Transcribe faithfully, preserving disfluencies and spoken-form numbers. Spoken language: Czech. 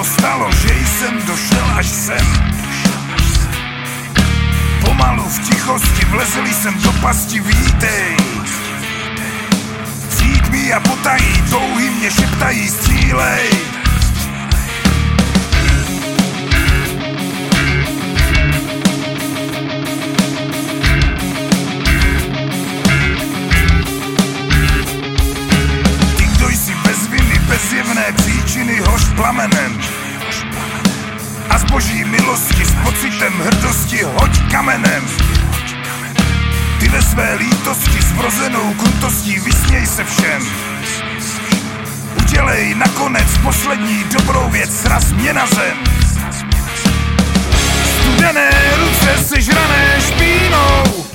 to stalo, že jsem došel až sem. Pomalu v tichosti vlezli jsem do pasti, vítej. Cít mi a potají, touhy mě šeptají, střílej. Ty, kdo jsi bez viny, bez zjevné příčiny, hoř plamenem. A z boží milosti, s pocitem hrdosti, hoď kamenem. Ty ve své lítosti, s vrozenou krutostí, vysměj se všem. Udělej nakonec poslední dobrou věc, sraz mě na zem. Studené ruce sežrané špínou,